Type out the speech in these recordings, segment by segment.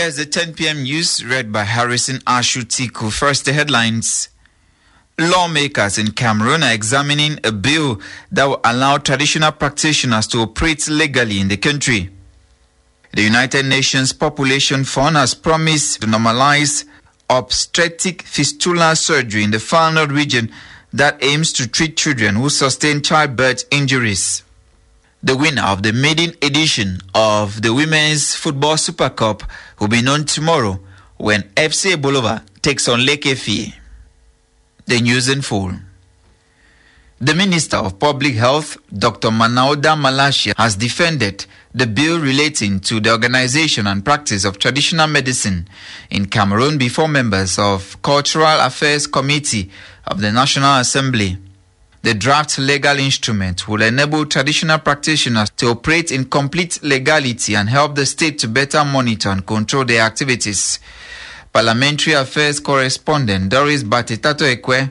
Here's the 10 p.m. news read by Harrison Ashutiku. First, the headlines. Lawmakers in Cameroon are examining a bill that will allow traditional practitioners to operate legally in the country. The United Nations Population Fund has promised to normalize obstetric fistula surgery in the Far North region that aims to treat children who sustain childbirth injuries. The winner of the maiden edition of the Women's Football Super Cup will be known tomorrow when FC Bolova takes on Lake Efi. The news in full. The Minister of Public Health, Dr. Manauda Malasia, has defended the bill relating to the organization and practice of traditional medicine in Cameroon before members of Cultural Affairs Committee of the National Assembly. The draft legal instrument will enable traditional practitioners to operate in complete legality and help the state to better monitor and control their activities. Parliamentary Affairs Correspondent Doris Batetato Ekwe.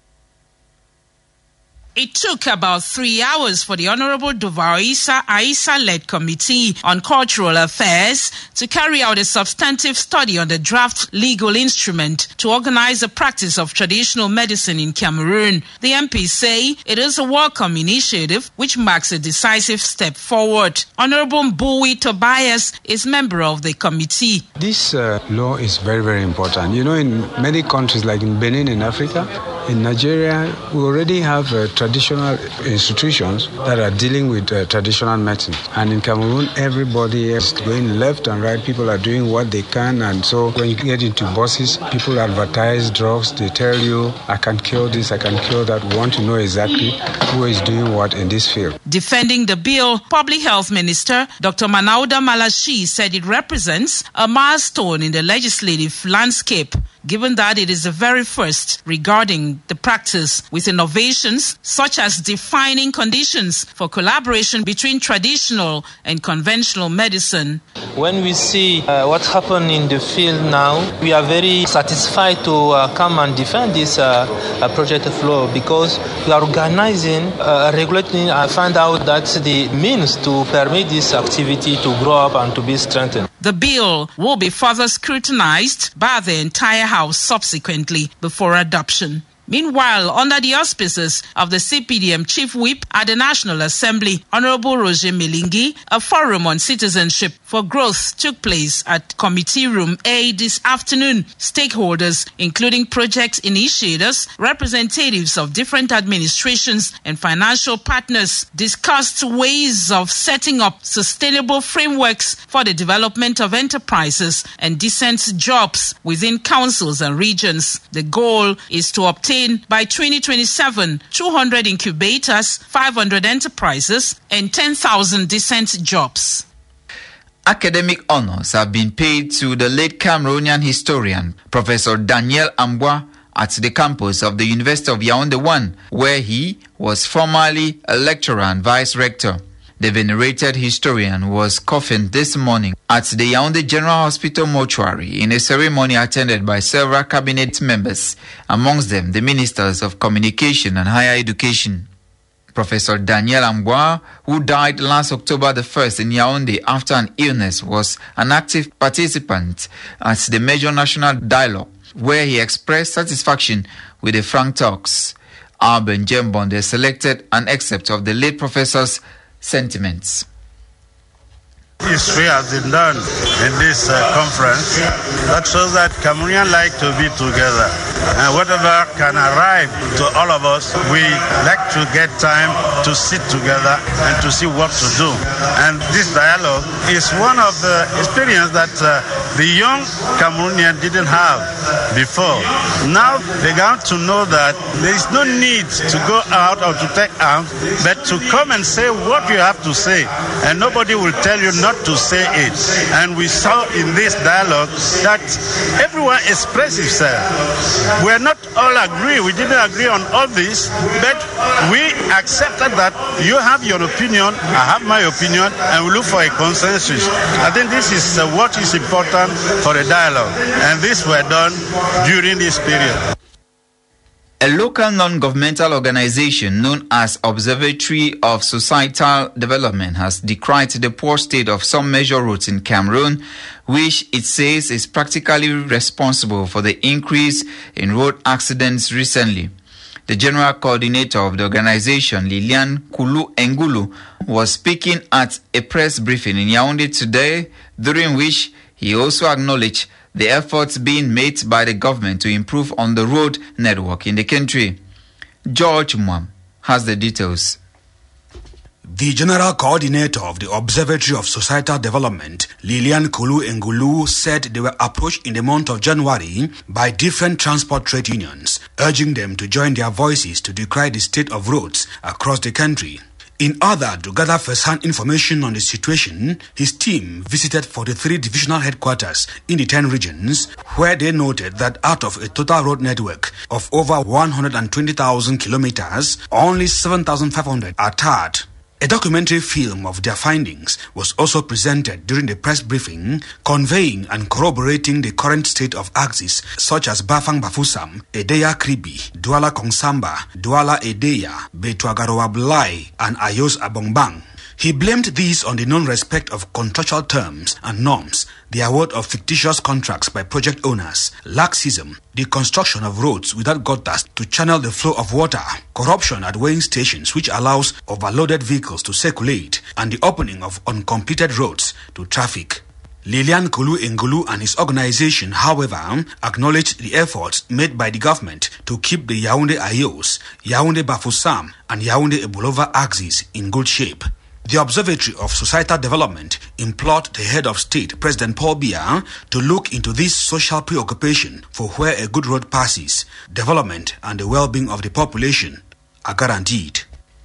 It took about 3 hours for the Honorable Duvar Aissa-led Committee on Cultural Affairs to carry out a substantive study on the draft legal instrument to organize the practice of traditional medicine in Cameroon. The MPs say it is a welcome initiative which marks a decisive step forward. Honorable Mbui Tobias is member of the committee. This law is very, very important. You know, in many countries like in Benin in Africa, in Nigeria, we already have traditional institutions that are dealing with traditional medicine. And in Cameroon, everybody is going left and right. People are doing what they can. And so when you get into buses, people advertise drugs. They tell you, I can cure this, I can cure that. We want to know exactly who is doing what in this field. Defending the bill, Public Health Minister Dr. Manauda Malashi said it represents a milestone in the legislative landscape, given that it is the very first regarding the practice, with innovations such as defining conditions for collaboration between traditional and conventional medicine. When we see what's happened in the field now, we are very satisfied to come and defend this project of law, because we are organizing, regulating, and find out that the means to permit this activity to grow up and to be strengthened. The bill will be further scrutinized by the entire House subsequently before adoption. Meanwhile, under the auspices of the CPDM Chief Whip at the National Assembly, Honorable Roger Melingi, a forum on citizenship for growth took place at Committee Room A this afternoon. Stakeholders, including project initiators, representatives of different administrations and financial partners, discussed ways of setting up sustainable frameworks for the development of enterprises and decent jobs within councils and regions. The goal is to obtain by 2027, 200 incubators, 500 enterprises, and 10,000 decent jobs. Academic honors have been paid to the late Cameroonian historian, Professor Daniel Ambwa, at the campus of the University of Yaoundé 1, where he was formerly a lecturer and vice-rector. The venerated historian was coffined this morning at the Yaoundé General Hospital mortuary in a ceremony attended by several cabinet members, amongst them the ministers of communication and higher education. Professor Daniel Ambwa, who died last October the 1st in Yaoundé after an illness, was an active participant at the major national dialogue, where he expressed satisfaction with the frank talks. Alban Jembonde selected an excerpt of the late professor's sentiments. History has been done in this conference that shows that Cameroonians like to be together, and whatever can arrive to all of us, we like to get time to sit together and to see what to do. And this dialogue is one of the experiences that the young Cameroonian didn't have before. Now they got to know that there is no need to go out or to take arms, but to come and say what you have to say, and nobody will tell you not to say it. And we saw in this dialogue that everyone expressed himself. We're not all agree. We didn't agree on all this, but we accepted that you have your opinion, I have my opinion, and we look for a consensus. I think this is what is important for a dialogue, and this were done during this period. A local non-governmental organization known as Observatory of Societal Development has decried the poor state of some major roads in Cameroon, which it says is practically responsible for the increase in road accidents recently. The general coordinator of the organization, Lilian Kulu Engulu, was speaking at a press briefing in Yaoundé today, during which he also acknowledged the efforts being made by the government to improve on the road network in the country. George Mwam has the details. The general coordinator of the Observatory of Societal Development, Lilian Kulu Engulu, said they were approached in the month of January by different transport trade unions, urging them to join their voices to decry the state of roads across the country. In order to gather first-hand information on the situation, his team visited 43 divisional headquarters in the 10 regions, where they noted that out of a total road network of over 120,000 kilometers, only 7,500 are tarred. A documentary film of their findings was also presented during the press briefing, conveying and corroborating the current state of axes such as Bafang Bafusam, Edeya Kribi, Douala Kongsamba, Douala Edeya, Betuagaroa Blai, and Ayos Abongbang. He blamed these on the non-respect of contractual terms and norms, the award of fictitious contracts by project owners, laxism, the construction of roads without gutters to channel the flow of water, corruption at weighing stations which allows overloaded vehicles to circulate, and the opening of uncompleted roads to traffic. Lilian Kulu Engulu and his organization, however, acknowledged the efforts made by the government to keep the Yaoundé Ayos, Yaoundé Bafoussam, and Yaoundé Ebolova axes in good shape. The Observatory of Societal Development implored the head of state, President Paul Biya, to look into this social preoccupation for where a good road passes, development and the well-being of the population are guaranteed.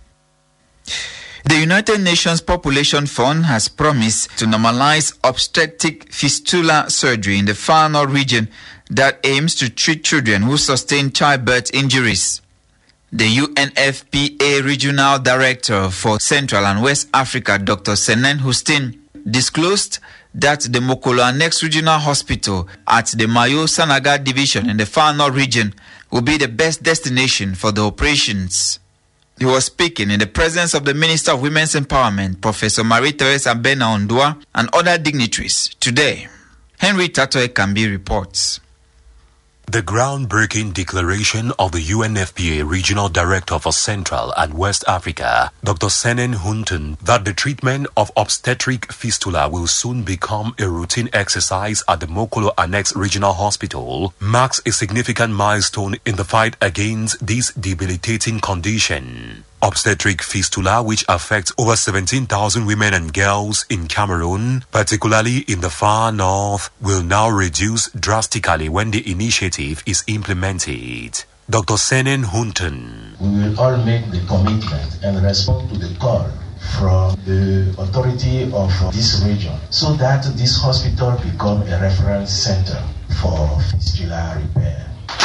The United Nations Population Fund has promised to normalize obstetric fistula surgery in the Far North region that aims to treat children who sustain childbirth injuries. The UNFPA Regional Director for Central and West Africa, Dr. Senen Hustin, disclosed that the Mokolo Annex Regional Hospital at the Mayo Sanaga Division in the Far North region will be the best destination for the operations. He was speaking in the presence of the Minister of Women's Empowerment, Professor Marie-Thérèse Abena-Ondua, and other dignitaries today. Henry Tato Ekambi reports. The groundbreaking declaration of the UNFPA Regional Director for Central and West Africa, Dr. Senen Hunten, that the treatment of obstetric fistula will soon become a routine exercise at the Mokolo Annex Regional Hospital, marks a significant milestone in the fight against this debilitating condition. Obstetric fistula, which affects over 17,000 women and girls in Cameroon, particularly in the far north, will now reduce drastically when the initiative is implemented. Dr. Senen Hunten. We will all make the commitment and respond to the call from the authority of this region so that this hospital become a reference center for fistula repair.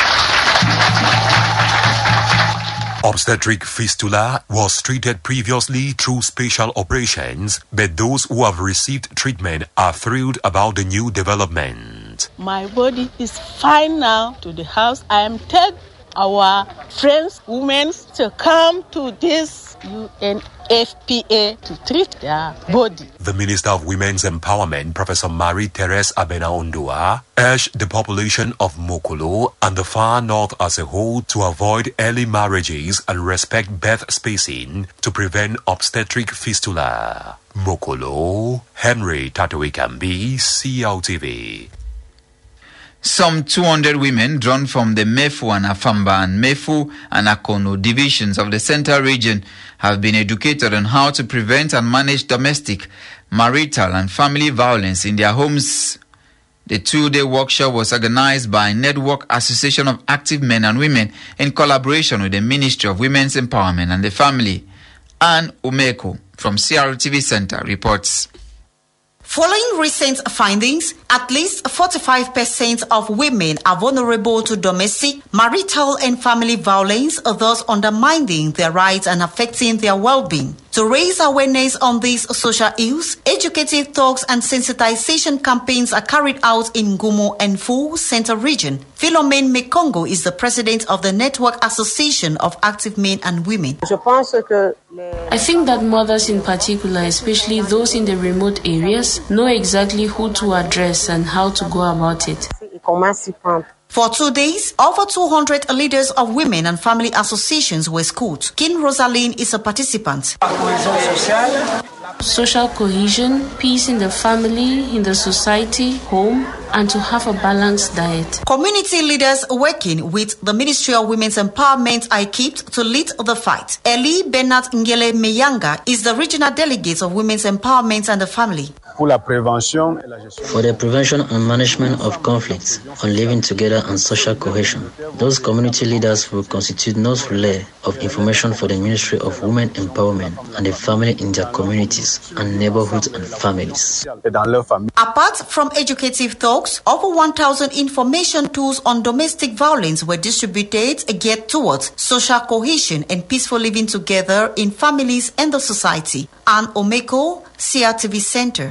Obstetric fistula was treated previously through special operations, but those who have received treatment are thrilled about the new development. My body is fine now. To the house, I am telling our friends, women, to come to this UNFPA to treat their body. The Minister of Women's Empowerment, Professor Marie-Thérèse Abena-Ondua, urged the population of Mokolo and the Far North as a whole to avoid early marriages and respect birth spacing to prevent obstetric fistula. Mokolo, Henry Tato Ekambi, CLTV. Some 200 women drawn from the Mefu and Afamba and Mefu and Akono divisions of the Central region have been educated on how to prevent and manage domestic, marital and family violence in their homes. The 2-day workshop was organized by Network Association of Active Men and Women in collaboration with the Ministry of Women's Empowerment and the Family. Anne Umeko from CRTV Center reports. Following recent findings, at least 45% of women are vulnerable to domestic, marital and family violence, thus undermining their rights and affecting their well-being. To raise awareness on these social ills, educative talks and sensitization campaigns are carried out in Gumo and Fu Central Region. Philomene Mekongo is the president of the Network Association of Active Men and Women. I think that mothers in particular, especially those in the remote areas, know exactly who to address and how to go about it. For 2 days, over 200 leaders of women and family associations were schooled. King Rosaline is a participant. Social cohesion, peace in the family, in the society, home, and to have a balanced diet. Community leaders working with the Ministry of Women's Empowerment are equipped to lead the fight. Eli Bernard Ngele Meyanga is the regional delegate of Women's Empowerment and the Family. For the prevention and management of conflicts on living together and social cohesion, those community leaders will constitute nose relay of information for the Ministry of Women Empowerment and the family in their communities and neighborhoods and families. Apart from educative talks, over 1,000 information tools on domestic violence were distributed geared towards social cohesion and peaceful living together in families and the society. Anne Omeko, CRTV Center.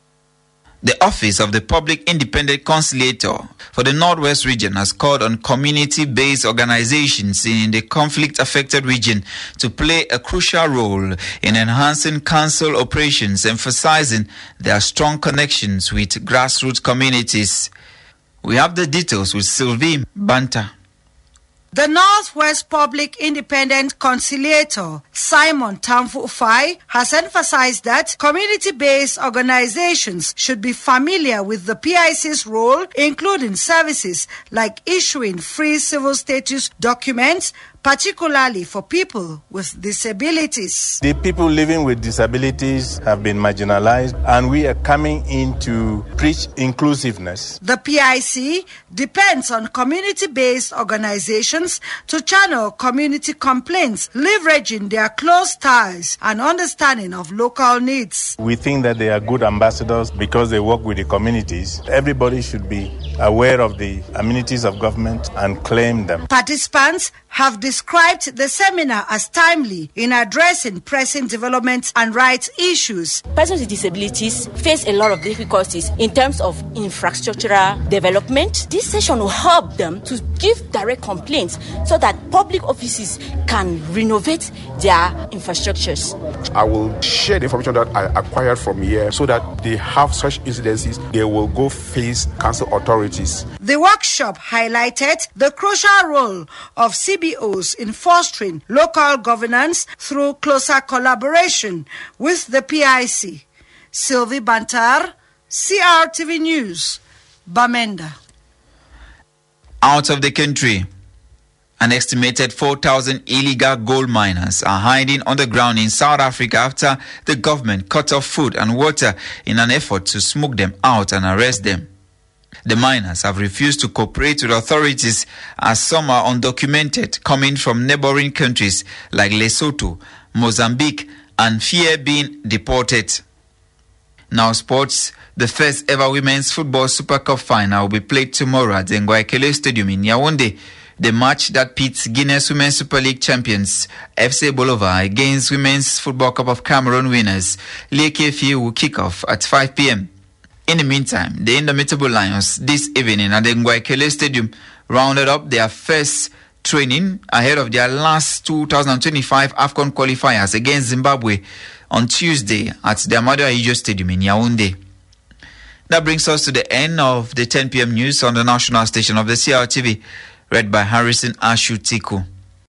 The Office of the Public Independent Conciliator for the Northwest region has called on community-based organizations in the conflict-affected region to play a crucial role in enhancing council operations, emphasizing their strong connections with grassroots communities. We have the details with Sylvie Banta. The Northwest Public Independent Conciliator, Simon Tamfu-Ufai, has emphasized that community-based organizations should be familiar with the PIC's role, including services like issuing free civil status documents, particularly for people with disabilities. The people living with disabilities have been marginalized, and we are coming in to preach inclusiveness. The PIC depends on community-based organizations to channel community complaints, leveraging their close ties and understanding of local needs. We think that they are good ambassadors because they work with the communities. Everybody should be aware of the amenities of government and claim them. Participants have described the seminar as timely in addressing pressing development and rights issues. Persons with disabilities face a lot of difficulties in terms of infrastructural development. This session will help them to give direct complaints so that public offices can renovate their infrastructures. I will share the information that I acquired from here so that they have such incidences, they will go face council authorities. The workshop highlighted the crucial role of CBOs in fostering local governance through closer collaboration with the PIC. Sylvie Bantar, CRTV News, Bamenda. Out of the country, an estimated 4,000 illegal gold miners are hiding underground in South Africa after the government cut off food and water in an effort to smoke them out and arrest them. The miners have refused to cooperate with authorities as some are undocumented, coming from neighboring countries like Lesotho, Mozambique, and fear being deported. Now sports. The first ever Women's Football Super Cup final will be played tomorrow at the Ngwaikele Stadium in Yaoundé. The match that pits Guinness Women's Super League champions FC Bolova against Women's Football Cup of Cameroon winners Lekefi will kick off at 5 p.m. In the meantime, the Indomitable Lions this evening at the Ngwaikele Stadium rounded up their first training ahead of their last 2025 AFCON qualifiers against Zimbabwe on Tuesday at the Amadou Ahidjo Stadium in Yaoundé. That brings us to the end of the 10 p.m. news on the national station of the CRTV, read by Harrison Ashu Tiku.